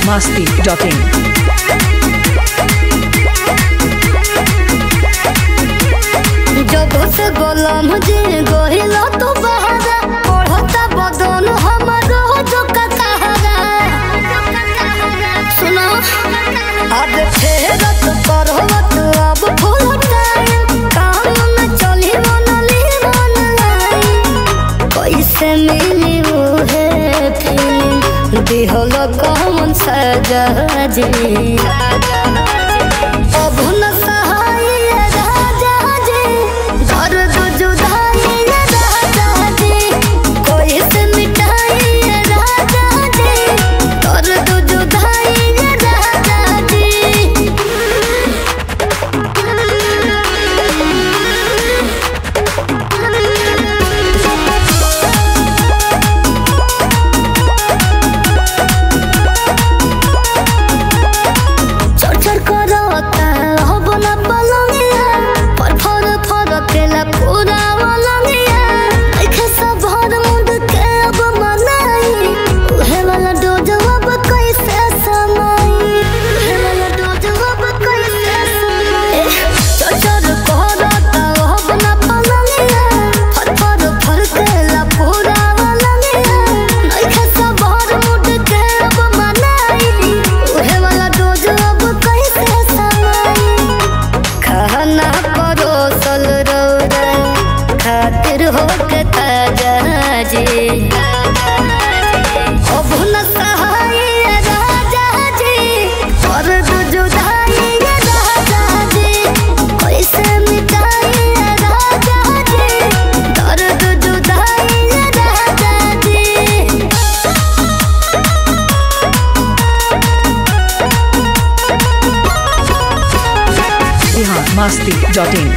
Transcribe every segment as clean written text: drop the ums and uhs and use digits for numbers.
biharmasti.in जब से बोला मुझे गोहिला तो बहारा पढ़ता बदन हमारो जो कतहरा सुनो आज फेरत करवत अब फूल टाइम काम में चली बनली कैसे मिली वो है फीलिंग दिहल कौन सजा जी अब न सहाय biharmasti.in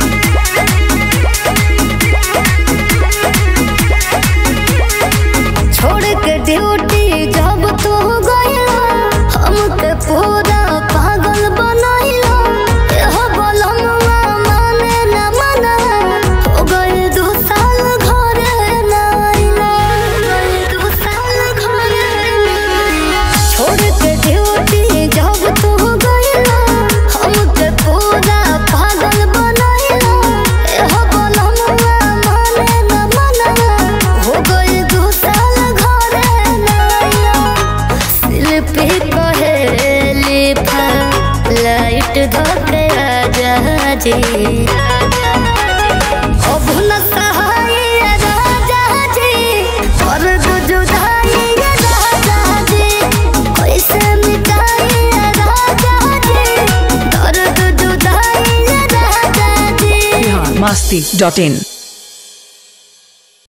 छोड़ के ड्यूटी जब तू गया हमके पूरा पागल बनाइला एह बलमवा माने न मना हो गए 2 साल घरे न आइला 2 साल घरे छोड़ के ड्यूटी जब तू गया हमके पूरा पागल बनाइला एह बलमवा माने न मना हो गए 2 साल पे कहेली लाइट धके आजा जी अब न सहाय राजा जी और जुदाई राजा जी कैसे मिटाई राजा जी दर्द जुदाई राजा जी biharmasti.in